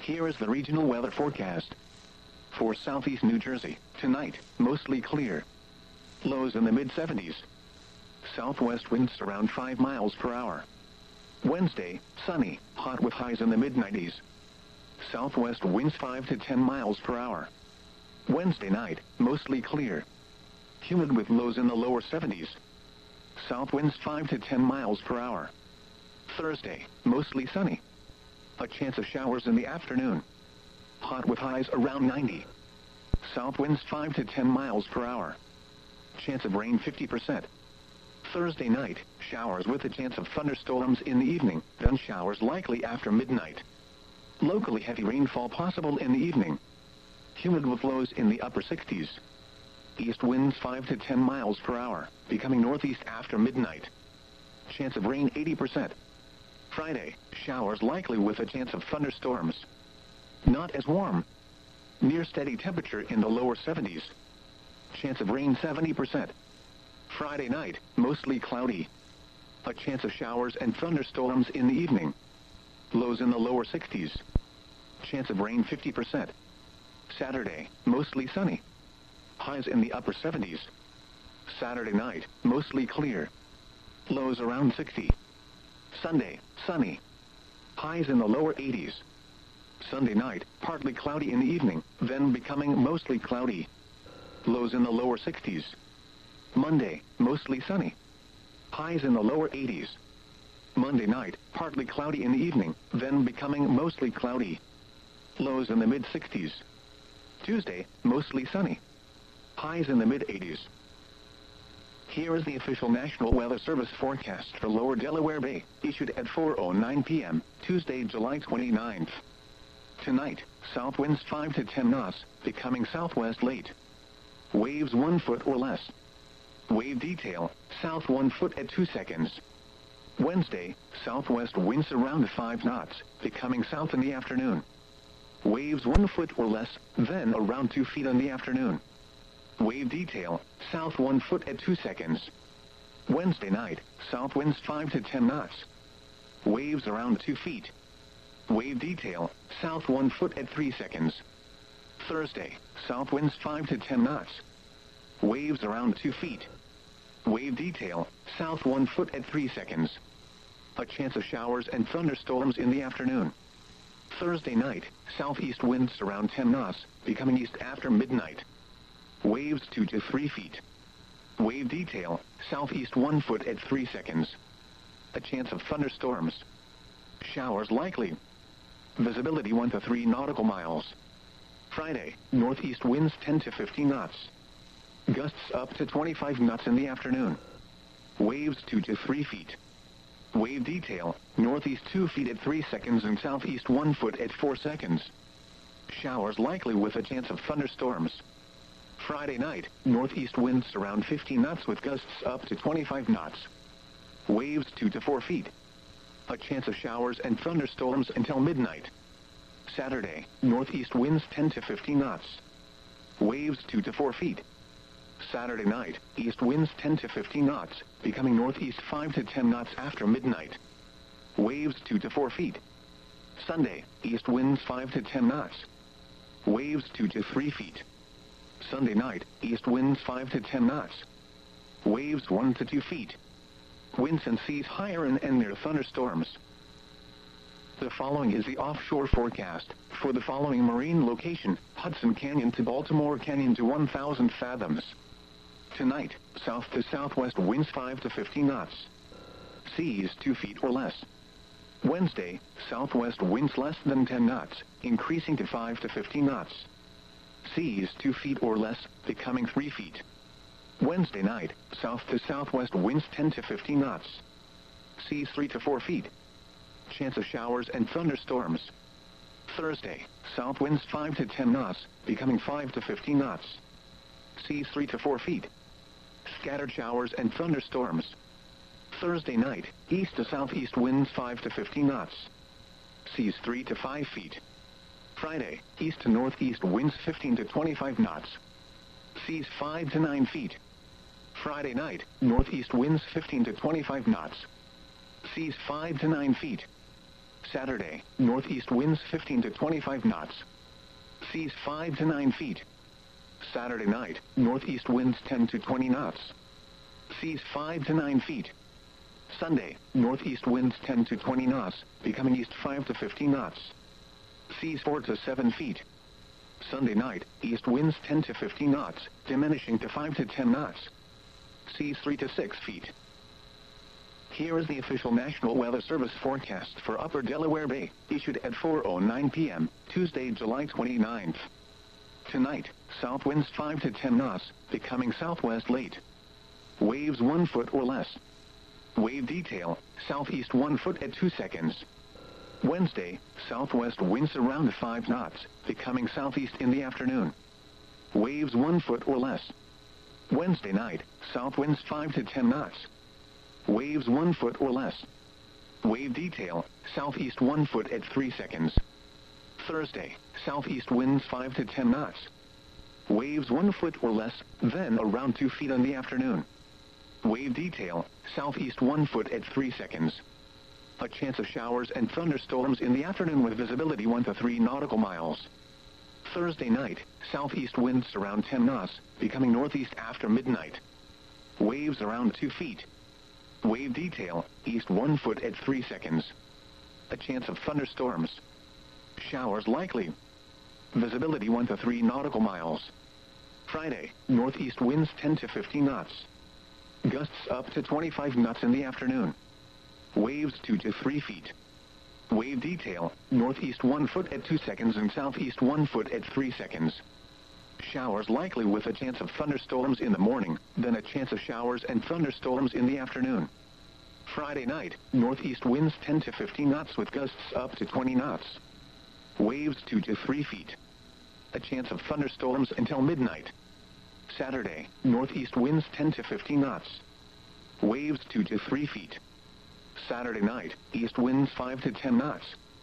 Here is the regional weather forecast. For southeast New Jersey, tonight, mostly clear. Lows in the mid-70s. Southwest winds around 5 miles per hour. Wednesday, sunny, hot with highs in the mid-90s. Southwest winds 5 to 10 miles per hour. Wednesday night, mostly clear. Humid with lows in the lower 70s. South winds 5 to 10 miles per hour. Thursday, mostly sunny. A chance of showers in the afternoon. Hot with highs around 90. South winds 5 to 10 miles per hour. Chance of rain 50%. Thursday night, showers with a chance of thunderstorms in the evening, then showers likely after midnight. Locally heavy rainfall possible in the evening. Humid with lows in the upper 60s. East winds 5 to 10 miles per hour, becoming northeast after midnight. Chance of rain 80%. Friday, showers likely with a chance of thunderstorms. Not as warm. Near steady temperature in the lower 70s. Chance of rain 70%. Friday night, mostly cloudy. A chance of showers and thunderstorms in the evening. Lows in the lower 60s. Chance of rain 50%. Saturday, mostly sunny. Highs in the upper 70s. Saturday night, mostly clear. Lows around 60. Sunday, sunny. Highs in the lower 80s. Sunday night, partly cloudy in the evening, then becoming mostly cloudy. Lows in the lower 60s. Monday, mostly sunny. Highs in the lower 80s. Monday night, partly cloudy in the evening, then becoming mostly cloudy. Lows in the mid-60s. Tuesday, mostly sunny. Highs in the mid-80s. Here is the official National Weather Service forecast for Lower Delaware Bay, issued at 4:09 p.m., Tuesday, July 29th. Tonight, south winds 5 to 10 knots, becoming southwest late. Waves 1 foot or less. Wave detail, south 1 foot at 2 seconds. Wednesday, southwest winds around 5 knots, becoming south in the afternoon. Waves 1 foot or less, then around 2 feet in the afternoon. Wave detail, south 1 foot at 2 seconds. Wednesday night, south winds 5 to 10 knots. Waves around 2 feet. Wave detail, south 1 foot at 3 seconds. Thursday, south winds 5 to 10 knots. Waves around 2 feet. Wave detail, south 1 foot at 3 seconds. A chance of showers and thunderstorms in the afternoon. Thursday night, southeast winds around 10 knots, becoming east after midnight. Waves 2 to 3 feet. Wave detail, southeast 1 foot at 3 seconds. A chance of thunderstorms. Showers likely. Visibility 1 to 3 nautical miles. Friday, northeast winds 10 to 15 knots. Gusts up to 25 knots in the afternoon. Waves 2 to 3 feet. Wave detail, northeast 2 feet at 3 seconds and southeast 1 foot at 4 seconds. Showers likely with a chance of thunderstorms. Friday night, northeast winds around 15 knots with gusts up to 25 knots. Waves 2 to 4 feet. A chance of showers and thunderstorms until midnight. Saturday, northeast winds 10 to 15 knots. Waves 2 to 4 feet. Saturday night, east winds 10 to 15 knots, becoming northeast 5 to 10 knots after midnight. Waves 2 to 4 feet. Sunday, east winds 5 to 10 knots. Waves 2 to 3 feet. Sunday night, east winds 5 to 10 knots. Waves 1 to 2 feet. Winds and seas higher and near thunderstorms. The following is the offshore forecast for the following marine location: Hudson Canyon to Baltimore Canyon to 1,000 fathoms. Tonight, south to southwest winds 5 to 15 knots. Seas 2 feet or less. Wednesday, southwest winds less than 10 knots, increasing to 5 to 15 knots. Seas 2 feet or less, becoming 3 feet. Wednesday night, south to southwest winds 10 to 15 knots. Seas 3 to 4 feet. Chance of showers and thunderstorms. Thursday, south winds 5 to 10 knots, becoming 5 to 15 knots. Seas 3 to 4 feet. Scattered showers and thunderstorms. Thursday night, east to southeast winds 5 to 15 knots. Seas 3 to 5 feet. Friday, east to northeast winds 15 to 25 knots. Seas 5 to 9 feet. Friday night, northeast winds 15 to 25 knots. Seas 5 to 9 feet. Saturday, northeast winds 15 to 25 knots. Seas 5 to 9 feet. Saturday night, northeast winds 10 to 20 knots. Seas 5 to 9 feet. Sunday, northeast winds 10 to 20 knots, becoming east 5 to 15 knots. Seas 4 to 7 feet. Sunday night, east winds 10 to 15 knots, diminishing to 5 to 10 knots. Seas 3 to 6 feet. Here is the official National Weather Service forecast for Upper Delaware Bay, issued at 4:09 p.m., Tuesday, July 29th. Tonight, south winds 5 to 10 knots, becoming southwest late. Waves 1 foot or less. Wave detail, southeast 1 foot at 2 seconds. Wednesday, southwest winds around 5 knots, becoming southeast in the afternoon. Waves 1 foot or less. Wednesday night, south winds 5 to 10 knots. Waves 1 foot or less. Wave detail, southeast 1 foot at 3 seconds. Thursday, southeast winds 5 to 10 knots. Waves 1 foot or less, then around 2 feet in the afternoon. Wave detail, southeast 1 foot at 3 seconds. A chance of showers and thunderstorms in the afternoon with visibility 1 to 3 nautical miles. Thursday night, southeast winds around 10 knots, becoming northeast after midnight. Waves around 2 feet. Wave detail, east 1 foot at 3 seconds. A chance of thunderstorms. Showers likely. Visibility 1 to 3 nautical miles. Friday, northeast winds 10 to 15 knots. Gusts up to 25 knots in the afternoon. Waves 2 to 3 feet. Wave detail, northeast 1 foot at 2 seconds and southeast 1 foot at 3 seconds. Showers likely with a chance of thunderstorms in the morning, then a chance of showers and thunderstorms in the afternoon. Friday night, northeast winds 10 to 15 knots with gusts up to 20 knots. Waves 2 to 3 feet. A chance of thunderstorms until midnight. Saturday, northeast winds 10 to 15 knots. Waves 2 to 3 feet. Saturday night, east winds 5 to 10 knots.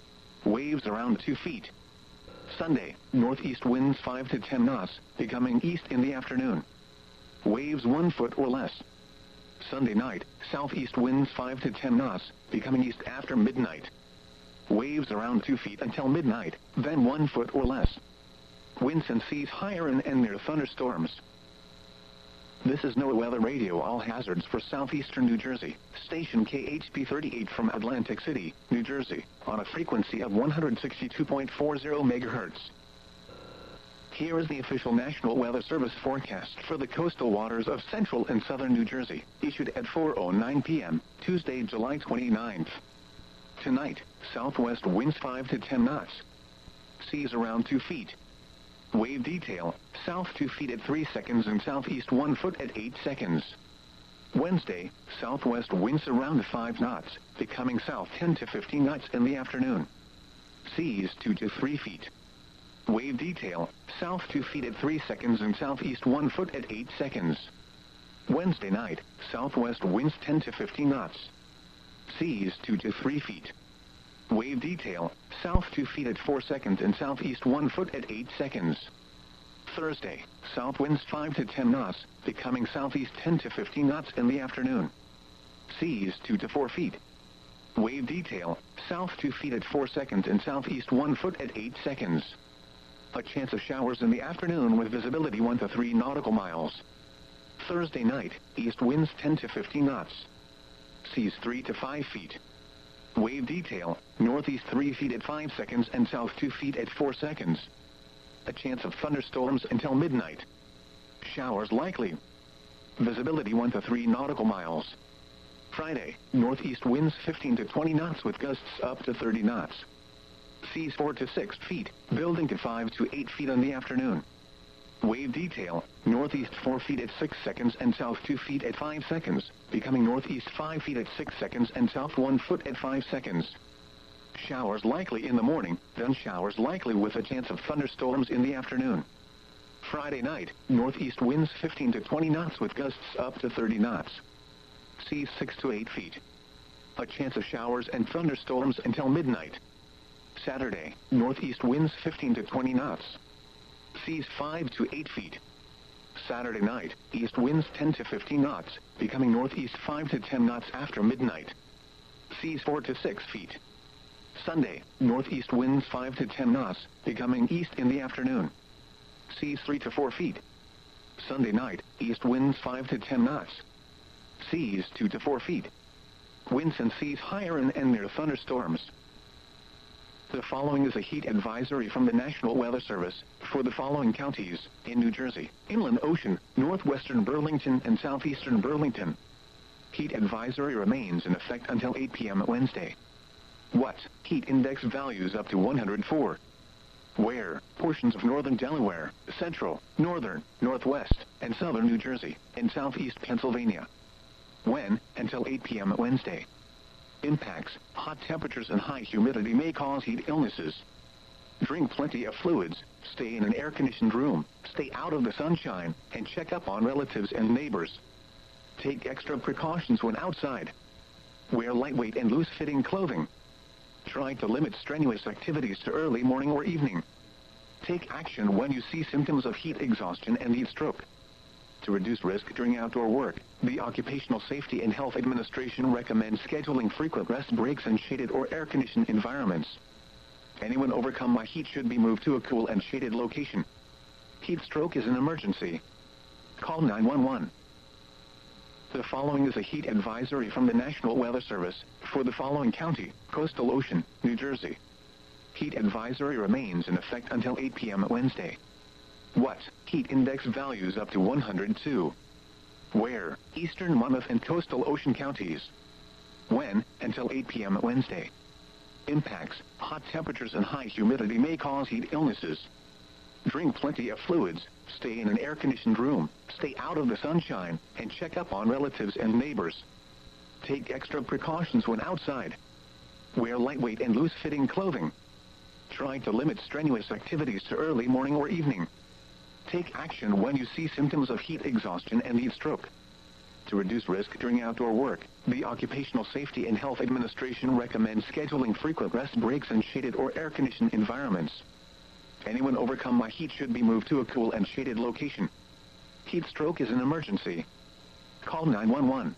Waves around 2 feet. Sunday, northeast winds 5 to 10 knots, becoming east in the afternoon. Waves 1 foot or less. Sunday night, southeast winds 5 to 10 knots, becoming east after midnight. Waves around 2 feet until midnight, then 1 foot or less. Winds and seas higher and near thunderstorms. This is NOAA Weather Radio, all hazards for southeastern New Jersey. Station KHP 38 from Atlantic City, New Jersey, on a frequency of 162.40 megahertz. Here is the official National Weather Service forecast for the coastal waters of central and southern New Jersey, issued at 4:09 p.m., Tuesday, July 29th. Tonight, southwest winds 5 to 10 knots. Seas around 2 feet. Wave detail, south 2 feet at 3 seconds and southeast 1 foot at 8 seconds. Wednesday, southwest winds around 5 knots, becoming south 10 to 15 knots in the afternoon. Seas 2 to 3 feet. Wave detail, south 2 feet at 3 seconds and southeast 1 foot at 8 seconds. Wednesday night, southwest winds 10 to 15 knots. Seas 2 to 3 feet. Wave detail, south 2 feet at 4 seconds and southeast 1 foot at 8 seconds. Thursday, south winds 5 to 10 knots, becoming southeast 10 to 15 knots in the afternoon. Seas 2 to 4 feet. Wave detail, south 2 feet at 4 seconds and southeast 1 foot at 8 seconds. A chance of showers in the afternoon with visibility 1 to 3 nautical miles. Thursday night, east winds 10 to 15 knots. Seas 3 to 5 feet. Wave detail, northeast 3 feet at 5 seconds and south 2 feet at 4 seconds. A chance of thunderstorms until midnight. Showers likely. Visibility 1 to 3 nautical miles. Friday, northeast winds 15 to 20 knots with gusts up to 30 knots. Seas 4 to 6 feet, building to 5 to 8 feet in the afternoon. Wave detail, northeast 4 feet at 6 seconds and south 2 feet at 5 seconds, becoming northeast 5 feet at 6 seconds and south 1 foot at 5 seconds. Showers likely in the morning, then showers likely with a chance of thunderstorms in the afternoon. Friday night, northeast winds 15 to 20 knots with gusts up to 30 knots. Seas 6 to 8 feet. A chance of showers and thunderstorms until midnight. Saturday, northeast winds 15 to 20 knots. Seas 5 to 8 feet. Saturday night, east winds 10 to 15 knots, becoming northeast 5 to 10 knots after midnight. Seas 4 to 6 feet. Sunday, northeast winds 5 to 10 knots, becoming east in the afternoon. Seas 3 to 4 feet. Sunday night, east winds 5 to 10 knots. Seas 2 to 4 feet. Winds and seas higher and near thunderstorms. The following is a heat advisory from the National Weather Service for the following counties in New Jersey: Inland Ocean, northwestern Burlington, and southeastern Burlington. Heat advisory remains in effect until 8 p.m. Wednesday. What? Heat index values up to 104. Where? Portions of northern Delaware, central, northern, northwest, and southern New Jersey, and southeast Pennsylvania. When? Until 8 p.m. Wednesday. Impacts: hot temperatures and high humidity may cause heat illnesses. Drink plenty of fluids, stay in an air-conditioned room, stay out of the sunshine, and check up on relatives and neighbors. Take extra precautions when outside. Wear lightweight and loose-fitting clothing. Try to limit strenuous activities to early morning or evening. Take action when you see symptoms of heat exhaustion and heat stroke. To reduce risk during outdoor work, the Occupational Safety and Health Administration recommends scheduling frequent rest breaks in shaded or air-conditioned environments. Anyone overcome by heat should be moved to a cool and shaded location. Heat stroke is an emergency. Call 911. The following is a heat advisory from the National Weather Service for the following county: Coastal Ocean, New Jersey. Heat advisory remains in effect until 8 p.m. Wednesday. What? Heat index values up to 102. Where? Eastern Monmouth and Coastal Ocean counties. When? Until 8 p.m. Wednesday. Impacts: hot temperatures and high humidity may cause heat illnesses. Drink plenty of fluids, stay in an air-conditioned room, stay out of the sunshine, and check up on relatives and neighbors. Take extra precautions when outside. Wear lightweight and loose-fitting clothing. Try to limit strenuous activities to early morning or evening. Take action when you see symptoms of heat exhaustion and heat stroke. To reduce risk during outdoor work, the Occupational Safety and Health Administration recommends scheduling frequent rest breaks in shaded or air-conditioned environments. Anyone overcome by heat should be moved to a cool and shaded location. Heat stroke is an emergency. Call 911.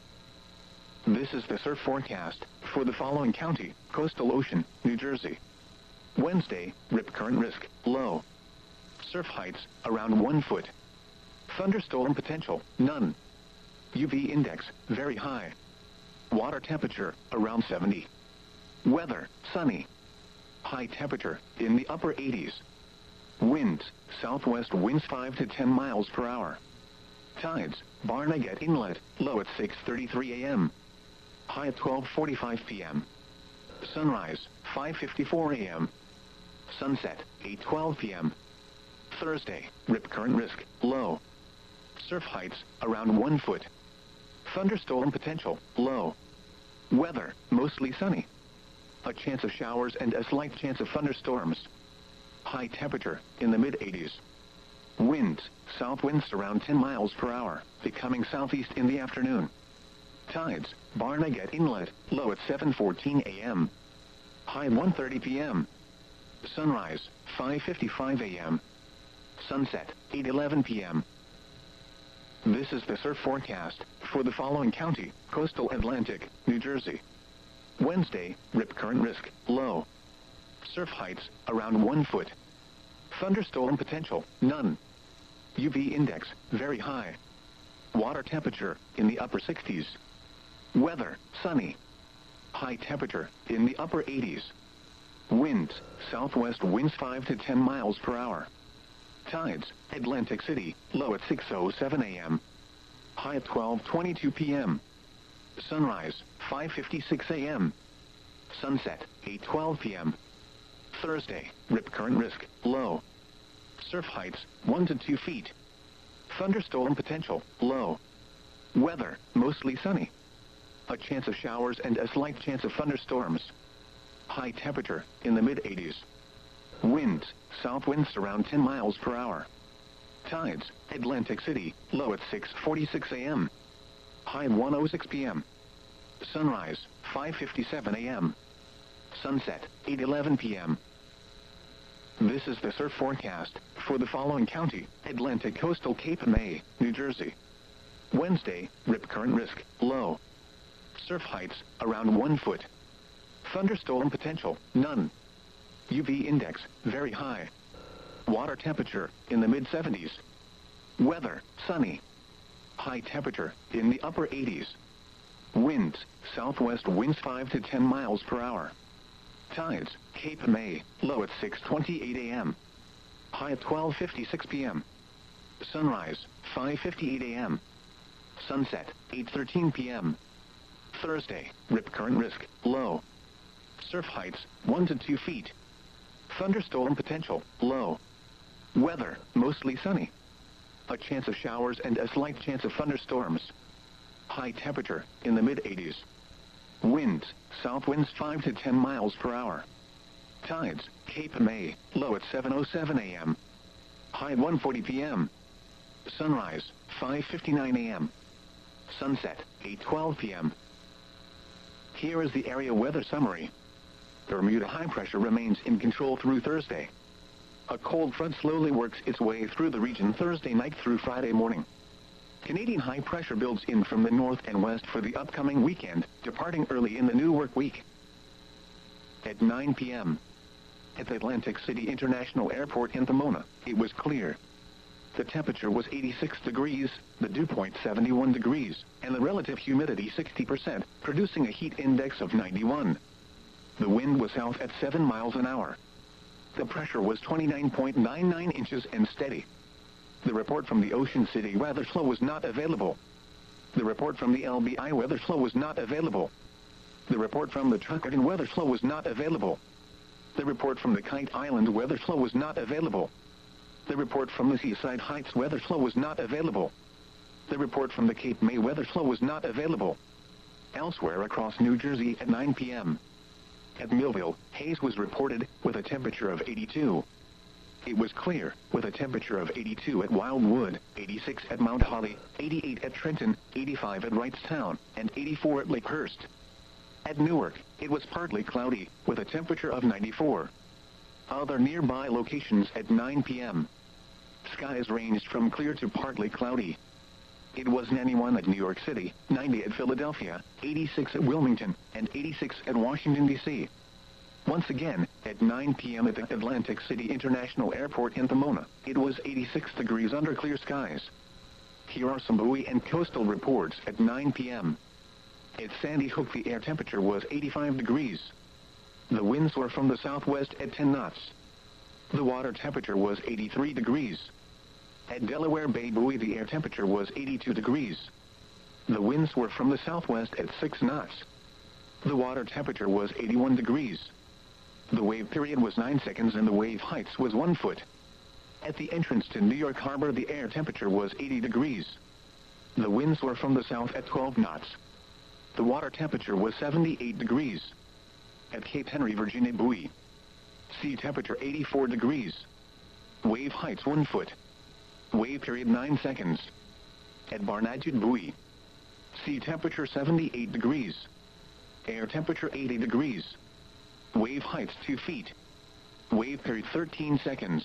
This is the surf forecast for the following county: Coastal Ocean, New Jersey. Wednesday, rip current risk, low. Surf heights, around 1 foot. Thunderstorm potential, none. UV index, very high. Water temperature, around 70. Weather, sunny. High temperature, in the upper 80s. Winds, southwest winds 5 to 10 miles per hour. Tides, Barnegat Inlet, low at 6:33 a.m. High at 12:45 p.m. Sunrise, 5:54 a.m. Sunset, 8:12 p.m. Thursday, rip current risk, low. Surf heights, around 1 foot. Thunderstorm potential, low. Weather, mostly sunny. A chance of showers and a slight chance of thunderstorms. High temperature, in the mid-80s. Winds, south winds around 10 miles per hour, becoming southeast in the afternoon. Tides, Barnegat Inlet, low at 7:14 a.m. High at 1:30 p.m. Sunrise, 5:55 a.m. Sunset, 8:11 p.m. This is the surf forecast for the following county: Coastal Atlantic, New Jersey. Wednesday, rip current risk, low. Surf heights, around 1 foot. Thunderstorm potential, none. UV index, very high. Water temperature, in the upper 60s. Weather, sunny. High temperature, in the upper 80s. Winds, southwest winds 5 to 10 miles per hour. Tides, Atlantic City, low at 6:07 a.m. High at 12:22 p.m. Sunrise, 5:56 a.m. Sunset, 8:12 p.m. Thursday, rip current risk, low. Surf heights, 1 to 2 feet. Thunderstorm potential, low. Weather, mostly sunny. A chance of showers and a slight chance of thunderstorms. High temperature, in the mid-80s. Winds, south winds around 10 miles per hour. Tides, Atlantic City, low at 6:46 a.m. High at 1:06 p.m. Sunrise, 5:57 a.m. Sunset, 8:11 p.m. This is the surf forecast for the following county: Atlantic Coastal Cape May, New Jersey. Wednesday, rip current risk, low. Surf heights, around 1 foot. Thunderstorm potential, none. UV index, very high. Water temperature, in the mid-70s. Weather, sunny. High temperature, in the upper 80s. Winds, southwest winds 5 to 10 miles per hour. Tides, Cape May, low at 6:28 a.m. High at 12:56 p.m. Sunrise, 5:58 a.m. Sunset, 8:13 p.m. Thursday, rip current risk, low. Surf heights, 1 to 2 feet. Thunderstorm potential, low. Weather, mostly sunny. A chance of showers and a slight chance of thunderstorms. High temperature, in the mid-80s. Winds, south winds 5 to 10 miles per hour. Tides, Cape May, low at 7:07 a.m. High at 1:40 p.m. Sunrise, 5:59 a.m. Sunset, 8:12 p.m. Here is the area weather summary. Bermuda high pressure remains in control through Thursday. A cold front slowly works its way through the region Thursday night through Friday morning. Canadian high pressure builds in from the north and west for the upcoming weekend, departing early in the new work week. At 9 p.m. at the Atlantic City International Airport in Pomona, it was clear. The temperature was 86 degrees, the dew point 71 degrees, and the relative humidity 60%, producing a heat index of 91. The wind was south at 7 miles an hour. The pressure was 29.99 inches and steady. The report from the Ocean City weather flow was not available. The report from the LBI weather flow was not available. The report from the Truckerdon weather flow was not available. The report from the Kite Island weather flow was not available. The report from the Seaside Heights weather flow was not available. The report from the Cape May weather flow was not available. Elsewhere across New Jersey at 9 p.m. At Millville, haze was reported, with a temperature of 82. It was clear, with a temperature of 82 at Wildwood, 86 at Mount Holly, 88 at Trenton, 85 at Wrightstown, and 84 at Lakehurst. At Newark, it was partly cloudy, with a temperature of 94. Other nearby locations at 9 p.m. Skies ranged from clear to partly cloudy. It was 91 at New York City, 90 at Philadelphia, 86 at Wilmington, and 86 at Washington, D.C. Once again, at 9 p.m. at the Atlantic City International Airport in Pomona, it was 86 degrees under clear skies. Here are some buoy and coastal reports at 9 p.m. At Sandy Hook, the air temperature was 85 degrees. The winds were from the southwest at 10 knots. The water temperature was 83 degrees. At Delaware Bay Buoy, the air temperature was 82 degrees. The winds were from the southwest at 6 knots. The water temperature was 81 degrees. The wave period was 9 seconds and the wave heights was 1 foot. At the entrance to New York Harbor, the air temperature was 80 degrees. The winds were from the south at 12 knots. The water temperature was 78 degrees. At Cape Henry, Virginia Buoy, sea temperature 84 degrees. Wave heights 1 foot. Wave period 9 seconds. At Barnagoutte Buoy, sea temperature 78 degrees. Air temperature 80 degrees. Wave heights 2 feet. Wave period 13 seconds.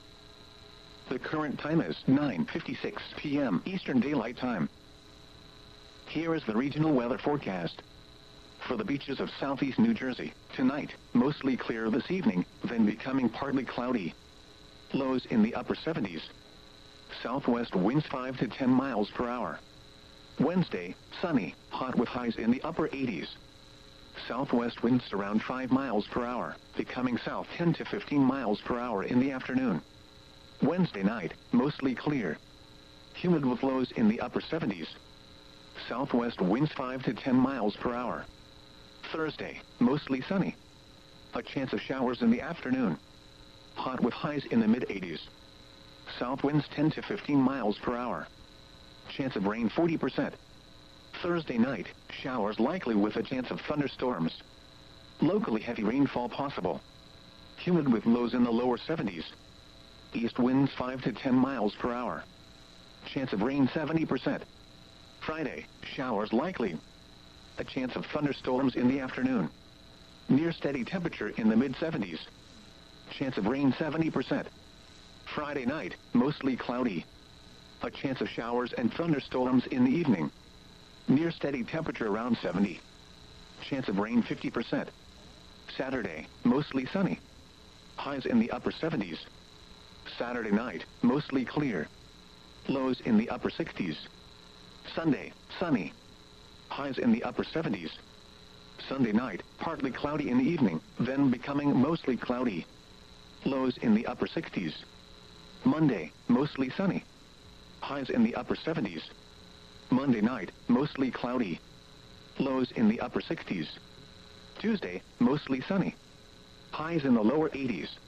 The current time is 9:56 p.m. Eastern Daylight Time. Here is the regional weather forecast. For the beaches of southeast New Jersey, tonight, mostly clear this evening, then becoming partly cloudy. Lows in the upper 70s. Southwest winds 5 to 10 miles per hour. Wednesday, sunny, hot with highs in the upper 80s. Southwest winds around 5 miles per hour, becoming south 10 to 15 miles per hour in the afternoon. Wednesday night, mostly clear. Humid with lows in the upper 70s. Southwest winds 5 to 10 miles per hour. Thursday, mostly sunny. A chance of showers in the afternoon. Hot with highs in the mid-80s. South winds 10 to 15 miles per hour. Chance of rain 40%. Thursday night, showers likely with a chance of thunderstorms. Locally heavy rainfall possible. Humid with lows in the lower 70s. East winds 5 to 10 miles per hour. Chance of rain 70%. Friday, showers likely. A chance of thunderstorms in the afternoon. Near steady temperature in the mid-70s. Chance of rain 70%. Friday night, mostly cloudy. A chance of showers and thunderstorms in the evening. Near steady temperature around 70. Chance of rain 50%. Saturday, mostly sunny. Highs in the upper 70s. Saturday night, mostly clear. Lows in the upper 60s. Sunday, sunny. Highs in the upper 70s. Sunday night, partly cloudy in the evening, then becoming mostly cloudy. Lows in the upper 60s. Monday, mostly sunny. Highs in the upper 70s. Monday night, mostly cloudy. Lows in the upper 60s. Tuesday, mostly sunny. Highs in the lower 80s.